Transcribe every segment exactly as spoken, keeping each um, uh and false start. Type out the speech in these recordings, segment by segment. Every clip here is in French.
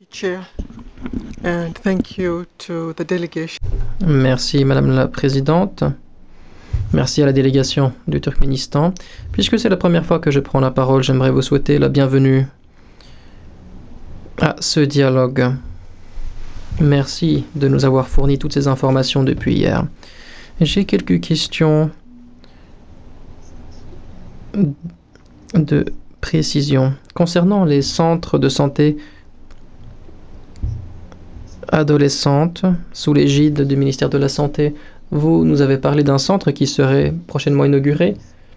Chair, and thank you to the delegation. Merci Madame la Présidente. Merci à la délégation du Turkménistan. Puisque c'est la première fois que je prends la parole, j'aimerais vous souhaiter la bienvenue à ce dialogue. Merci de nous avoir fourni toutes ces informations depuis hier. J'ai quelques questions de précision. Concernant les centres de santé adolescentes sous l'égide du ministère de la Santé, vous nous avez parlé d'un centre qui serait prochainement inauguré.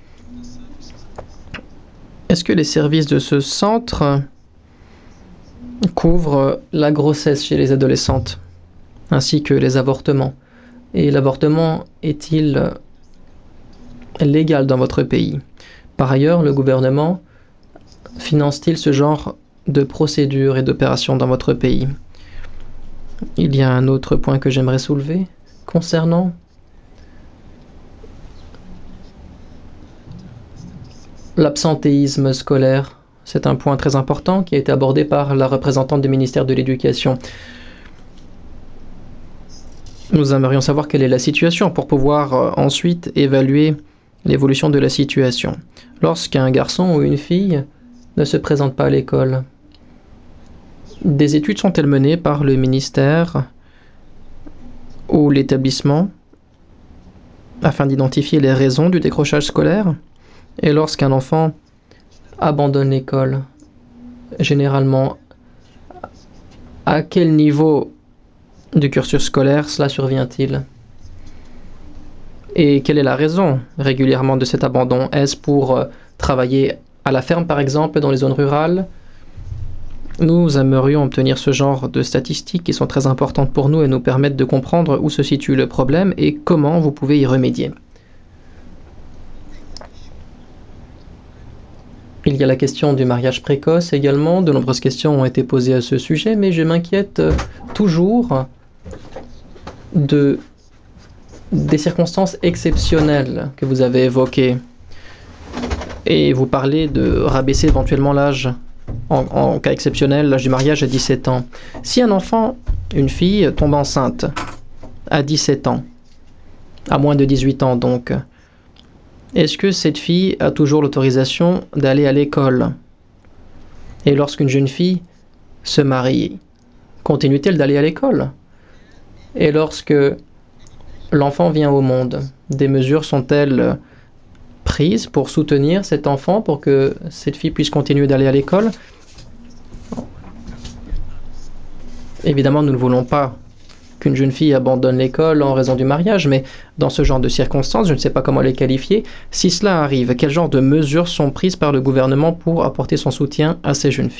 Est-ce que les services de ce centre couvrent la grossesse chez les adolescentes, ainsi que les avortements? Et l'avortement est-il légal dans votre pays? Par ailleurs, le gouvernement finance-t-il ce genre de procédures et d'opérations dans votre pays? Il y a un autre point que j'aimerais soulever concernant l'absentéisme scolaire. C'est un point très important qui a été abordé par la représentante du ministère de l'Éducation. Nous aimerions savoir quelle est la situation pour pouvoir euh, ensuite évaluer l'évolution de la situation. Lorsqu'un garçon ou une fille ne se présente pas à l'école, des études sont-elles menées par le ministère ou l'établissement afin d'identifier les raisons du décrochage scolaire? Et lorsqu'un enfant abandonne l'école, généralement, à quel niveau du cursus scolaire cela survient-il? Et quelle est la raison régulièrement de cet abandon? Est-ce pour euh, travailler à la ferme, par exemple, dans les zones rurales? Nous aimerions obtenir ce genre de statistiques qui sont très importantes pour nous et nous permettent de comprendre où se situe le problème et comment vous pouvez y remédier. Il y a la question du mariage précoce également. De nombreuses questions ont été posées à ce sujet, mais je m'inquiète toujours de, des circonstances exceptionnelles que vous avez évoquées. Et vous parlez de rabaisser éventuellement l'âge, en, en cas exceptionnel, l'âge du mariage à dix-sept ans. Si un enfant, une fille, tombe enceinte à dix-sept ans, à moins de dix-huit ans donc, est-ce que cette fille a toujours l'autorisation d'aller à l'école? Et lorsqu'une jeune fille se marie, continue-t-elle d'aller à l'école? Et lorsque l'enfant vient au monde, des mesures sont-elles prises pour soutenir cet enfant, pour que cette fille puisse continuer d'aller à l'école? Évidemment, nous ne voulons pas qu'une jeune fille abandonne l'école en raison du mariage, mais dans ce genre de circonstances, je ne sais pas comment les qualifier. Si cela arrive, quel genre de mesures sont prises par le gouvernement pour apporter son soutien à ces jeunes filles?